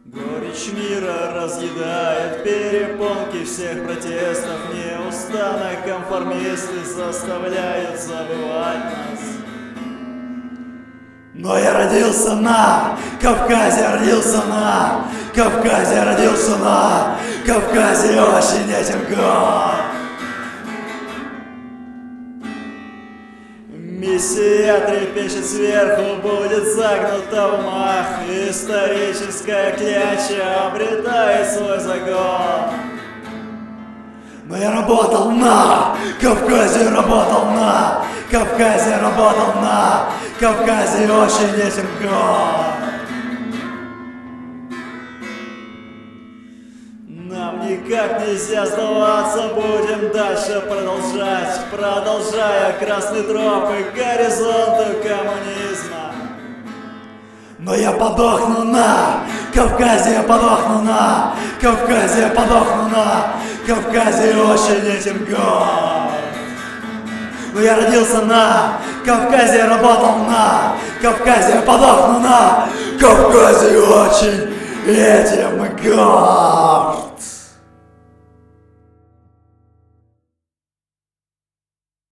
Горечь мира разъедает перепонки всех протестов. Неустанно конформисты заставляют забывать нас. Но я родился на Кавказе, родился на Кавказе, родился на Кавказе, очень этим горд. Миссия трепещет сверху, будет загнута в мах. Историческая кляча обретает свой загон. Но я работал на Кавказе, работал на Кавказе, работал на Кавказе, очень этим горд. Нам никак нельзя сдаваться, будем дальше продолжать, продолжая красные тропы к горизонту коммунизма. Но я подохну на Кавказе, я подохну на Кавказе, я подохну на Кавказе, очень этим горд. Но я родился на Кавказе, я работал на Кавказе, я подохну на Кавказе, очень этим горд.